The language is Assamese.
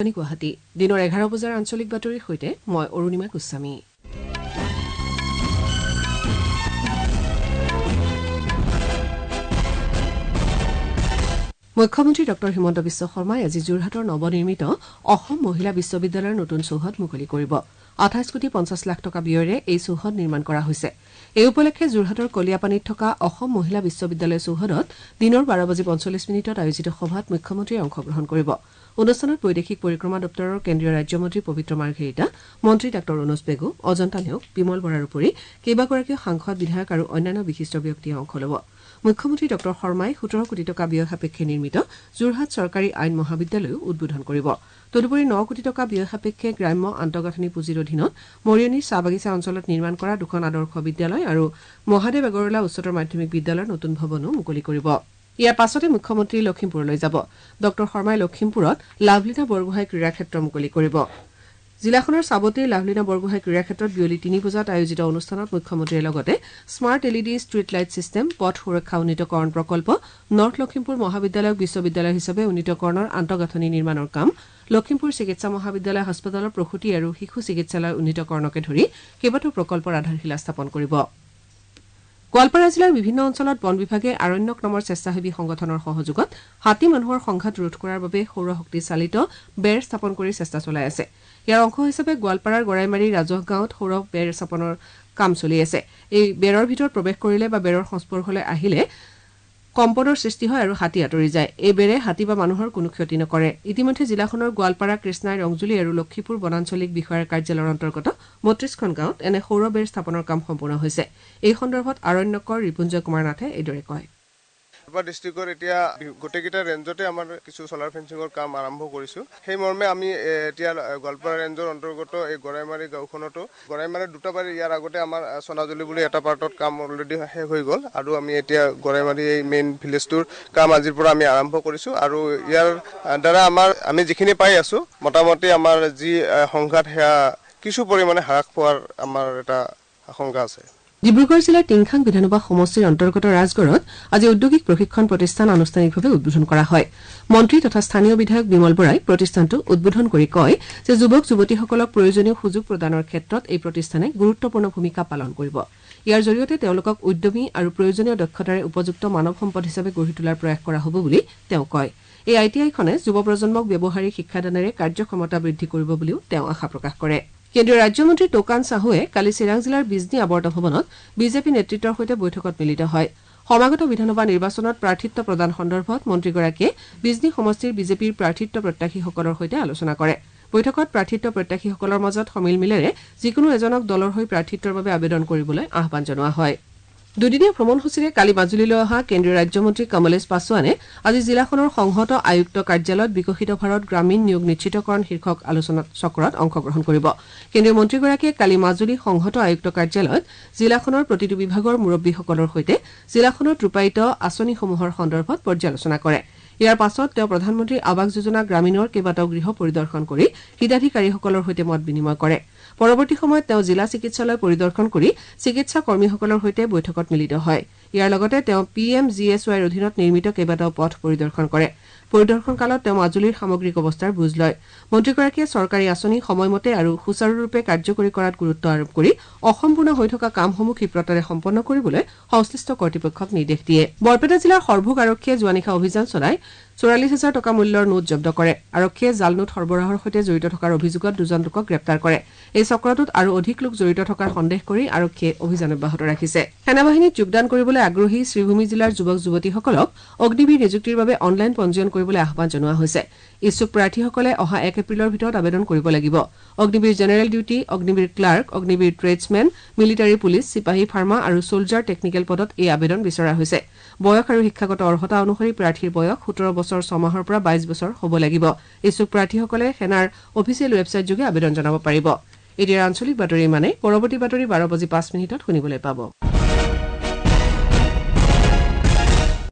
গুৱাহাটী দিনৰ 11 বজাৰ আঞ্চলিক বাতৰিৰ সৈতে মই অৰুণিমা গোস্বামী। মুখ্যমন্ত্ৰী ডঃ হিমন্ত বিশ্ব শৰ্মাই আজি যোৰহাটৰ নৱনিৰ্মিত অসম মহিলা বিশ্ববিদ্যালয়ৰ নতুন চৌহদ মুকলি কৰিব। 28 কোটি 50 লাখ টকা ব্যয়েৰে এই চৌহদ নিৰ্মাণ কৰা হৈছে। এই উপলক্ষে যোৰহাটৰ কলিয়াপানীত থকা অসম মহিলা বিশ্ববিদ্যালয় চৌহদত দিনৰ 12:45 আয়োজিত সভাত মুখ্যমন্ত্ৰীয়ে অংশগ্ৰহণ কৰিব। অনুষ্ঠানত বৈদেশিক পৰিক্ৰমা দপ্তৰৰ কেন্দ্ৰীয় ৰাজ্যমন্ত্ৰী পবিত্ৰ মাৰ্ঘেৰিটা, মন্ত্ৰী ডাঃ অনুজ পেগু, অজন্তা নেওগ, বিমল বৰাৰ উপৰি কেইবাগৰাকীও সাংসদ, বিধায়ক আৰু অন্যান্য বিশিষ্ট ব্যক্তিয়ে অংশ ল'ব। মুখ্যমন্ত্ৰী ডঃ শৰ্মাই 17 কোটি টকা ব্যয় সাপেক্ষে নিৰ্মিত যোৰহাট চৰকাৰী আইন মহাবিদ্যালয়ও উদ্বোধন কৰিব। তদুপৰি 9 কোটি টকা ব্যয় সাপেক্ষে গ্ৰাম্য আন্তঃগাঁথনি পুঁজিৰ অধীনত মৰিয়নিৰ চাহ বাগিচা অঞ্চলত নিৰ্মাণ কৰা 2খন আদৰ্শ বিদ্যালয় আৰু মহাদেৱ আগৰৱালা উচ্চতৰ মাধ্যমিক বিদ্যালয়ৰ নতুন ভৱনো মুকলি কৰিব। ইয়াৰ পাছতে মুখ্যমন্ত্ৰী লখিমপুৰলৈ যাব। ডঃ শৰ্মাই লখিমপুৰত লাভলীনা বৰগোহাঁই ক্ৰীড়াক্ষেত্ৰ মুকলি কৰিব। জিলাখনৰ চাবতিৰ লাভলীনা বৰগোহাঁই ক্ৰীড়াক্ষেত্ৰত বিয়লি 3 বজাত আয়োজিত অনুষ্ঠানত মুখ্যমন্ত্ৰীয়ে লগতে smart LED street light system, পথ সুৰক্ষা উন্নীতকৰণ প্ৰকল্প, নৰ্থ লখিমপুৰ মহাবিদ্যালয়ক বিশ্ববিদ্যালয় হিচাপে উন্নীতকৰণৰ আন্তঃগাঁথনি নিৰ্মাণৰ কাম, লখিমপুৰ চিকিৎসা মহাবিদ্যালয় হাস্পতালৰ প্ৰসূতি আৰু শিশু চিকিৎসালয় উন্নীতকৰণকে ধৰি কেইবাটাও প্ৰকল্পৰ আধাৰশিলা স্থাপন কৰিব। গোৱালপাৰা জিলাৰ বিভিন্ন অঞ্চলত বন বিভাগে আৰণ্যক নামৰ স্বেচ্ছাসেৱী সংগঠনৰ সহযোগত হাতী মানুহৰ সংঘাত ৰোধ কৰাৰ বাবে সৌৰশক্তি চালিত বেৰ স্থাপন কৰি চেষ্টা চলাই আছে। ইয়াৰ অংশ হিচাপে গোৱালপাৰাৰ গৰাইমাৰী ৰাজহ গাঁৱত সৌৰ বেৰ স্থাপনৰ কাম চলি আছে। এই বেৰৰ ভিতৰত প্ৰৱেশ কৰিলে বা বেৰৰ সংস্পৰ্শলৈ আহিলে কম্পনৰ সৃষ্টি হয় আৰু হাতী আঁতৰি যায়। এই বেৰে হাতী বা মানুহৰ কোনো ক্ষতি নকৰে। ইতিমধ্যে জিলাখনৰ গোৱালপাৰা, কৃষ্ণাই, ৰংজুলি আৰু লক্ষীপুৰ বনাঞ্চলিক বিষয়াৰ কাৰ্যালয়ৰ অন্তৰ্গত 32খন গাঁৱত এনে সৌৰ বেৰ স্থাপনৰ কাম সম্পূৰ্ণ হৈছে। এই সন্দৰ্ভত আৰণ্যকৰ ৰিপুঞ্জয় কুমাৰ নাথে এইদৰে কয়। ডিষ্ট্ৰিক্টৰ এতিয়া গোটেইকেইটা ৰেঞ্জতে আমাৰ কিছু চলাৰ ফেঞ্চিঙৰ কাম আৰম্ভ কৰিছোঁ। সেই মৰ্মে আমি এতিয়া গোৱালপাৰা ৰেঞ্জৰ অন্তৰ্গত এই গৰাইমাৰী গাঁওখনতো গৰাইমাৰীৰ 2টা বাৰী ইয়াৰ আগতে আমাৰ সোণাজুলি বুলি এটা পাৰ্টত কাম অলৰেডি শেষ হৈ গ'ল আৰু আমি এতিয়া গৰাইমাৰী এই মেইন ভিলেজটোৰ কাম আজিৰ পৰা আমি আৰম্ভ কৰিছোঁ আৰু ইয়াৰ দ্বাৰা আমি যিখিনি পাই আছোঁ মোটামুটি আমাৰ যি সংঘাত সেয়া কিছু পৰিমাণে হ্ৰাস পোৱাৰ আমাৰ এটা আশংকা আছে। ডিব্ৰুগড় জিলাৰ টিংখাং বিধানসভা সমষ্টিৰ অন্তৰ্গত ৰাজগড়ত আজি ঔদ্যোগিক প্ৰশিক্ষণ প্ৰতিষ্ঠান আনুষ্ঠানিকভাৱে উদ্বোধন কৰা হয়। মন্ত্ৰী তথা স্থানীয় বিধায়ক বিমল বৰাই প্ৰতিষ্ঠানটো উদ্বোধন কৰি কয় যে যুৱক যুৱতীসকলক প্ৰয়োজনীয় সুযোগ প্ৰদানৰ ক্ষেত্ৰত এই প্ৰতিষ্ঠানে গুৰুত্বপূৰ্ণ ভূমিকা পালন কৰিব। ইয়াৰ জৰিয়তে তেওঁলোকক উদ্যমী আৰু প্ৰয়োজনীয় দক্ষতাৰে উপযুক্ত মানৱ সম্পদ হিচাপে গঢ়ি তোলাৰ প্ৰয়াস কৰা হ'ব বুলি তেওঁ কয়। এই ITIখনে যুৱ প্ৰজন্মক ব্যৱহাৰিক শিক্ষাদানেৰে কাৰ্যক্ষমতা বৃদ্ধি কৰিব বুলিও তেওঁ আশা প্ৰকাশ কৰে। কেন্দ্ৰীয় ৰাজ্যমন্ত্ৰী টোকান চাহুৱে কালি চিৰাং জিলাৰ বিজনী আৱৰ্ত ভৱনত বিজেপি নেতৃত্বৰ সৈতে বৈঠকত মিলিত হয়। সমাগত বিধানসভা নিৰ্বাচনত প্ৰাৰ্থিত্ব প্ৰদান সন্দৰ্ভত মন্ত্ৰীগৰাকীয়ে বিজনী সমষ্টিৰ বিজেপিৰ প্ৰাৰ্থিত্ব প্ৰত্যাশীসকলৰ সৈতে আলোচনা কৰে। বৈঠকত প্ৰাৰ্থিত্ব প্ৰত্যাশীসকলৰ মাজত সমিল মিলেৰে যিকোনো এজনক দলৰ হৈ প্ৰাৰ্থিত্বৰ বাবে আবেদন কৰিবলৈ আহ্বান জনোৱা হয়। দুদিনীয়া ভ্ৰমণসূচীৰে কালি মাজুলীলৈ অহা কেন্দ্ৰীয় ৰাজ্যমন্ত্ৰী কমলেশ পাছোৱানে আজি জিলাখনৰ সংহত আয়ুক্ত কাৰ্যালয়ত বিকশিত ভাৰত গ্ৰামীণ নিয়োগ নিশ্চিতকৰণ শীৰ্ষক আলোচনা চক্ৰত অংশগ্ৰহণ কৰিব। কেন্দ্ৰীয় মন্ত্ৰীগৰাকীয়ে কালি মাজুলী সংহত আয়ুক্ত কাৰ্যালয়ত জিলাখনৰ প্ৰতিটো বিভাগৰ মুৰব্বীসকলৰ সৈতে জিলাখনত ৰূপায়িত আঁচনিসমূহৰ সন্দৰ্ভত পৰ্যালোচনা কৰে। ইয়াৰ পাছত তেওঁ প্ৰধানমন্ত্ৰী আৱাস যোজনা গ্ৰামীণৰ কেইবাটাও গৃহ পৰিদৰ্শন কৰি হিতাধিকাৰীসকলৰ সৈতে মত বিনিময় কৰে। পৰৱৰ্তী সময়ত তেওঁ জিলা চিকিৎসালয় পৰিদৰ্শন কৰি চিকিৎসা কৰ্মীসকলৰ সৈতে বৈঠকত মিলিত হয়। ইয়াৰ লগতে তেওঁ PMGSYৰ অধীনত নিৰ্মিত কেইবাটাও পথ পৰিদৰ্শন কৰে। পৰিদৰ্শন কালত তেওঁ মাজুলীৰ সামগ্ৰিক অৱস্থাৰ বুজ লয়। মন্ত্ৰীগৰাকীয়ে চৰকাৰী আঁচনি সময়মতে আৰু সুচাৰুৰূপে কাৰ্যকৰী কৰাত গুৰুত্ব আৰোপ কৰি অসম্পূৰ্ণ হৈ থকা কামসমূহ ক্ষীপ্ৰতাৰে সম্পন্ন কৰিবলৈ সংশ্লিষ্ট কৰ্তৃপক্ষক নিৰ্দেশ দিয়ে। বৰপেটা জিলাৰ সৰভোগ আৰক্ষীয়ে যোৱা নিশা অভিযান চলাই 44,000 টকা মূল্যৰ নোট জব্দ কৰে। আৰক্ষীয়ে জাল নোট সৰবৰাহৰ সৈতে জড়িত থকাৰ অভিযোগত 2জন লোকক গ্ৰেপ্তাৰ কৰে। এই চক্ৰটোত আৰু অধিক লোক জড়িত থকাৰ সন্দেহ কৰি আৰক্ষীয়ে অভিযান অব্যাহত ৰাখিছে। সেনাবাহিনীত যোগদান কৰিবলৈ আগ্ৰহী শ্ৰীভূমি জিলাৰ যুৱক যুৱতীসকলক অগ্নিবীৰ নিযুক্তিৰ বাবে অনলাইন পঞ্জীয়ন কৰিবলৈ আহ্বান জনোৱা হৈছে। ইচ্ছুক প্ৰাৰ্থীসকলে অহা 1 এপ্ৰিলৰ ভিতৰত আবেদন কৰিব লাগিব। Agniveer general duty, Agniveer clerk, Agniveer tradesmen, military police, চিপাহী ফাৰ্মা আৰু সোলজাৰ টেকনিকেল পদত এই আবেদন বিচৰা হৈছে। বয়স আৰু শিক্ষাগত অৰ্হতা অনুসৰি প্ৰাৰ্থীৰ বয়স 17 বছৰ 6 মাহৰ পৰা 22 বছৰ হ'ব লাগিব। ইচ্ছুক প্ৰাৰ্থীসকলে সেনাৰ অফিচিয়েল ৱেবছাইট যোগে আবেদন জনাব পাৰিব। এতিয়া আঞ্চলিক বাতৰি মানে পৰৱৰ্তী বাতৰি 12:05 শুনিবলৈ পাব।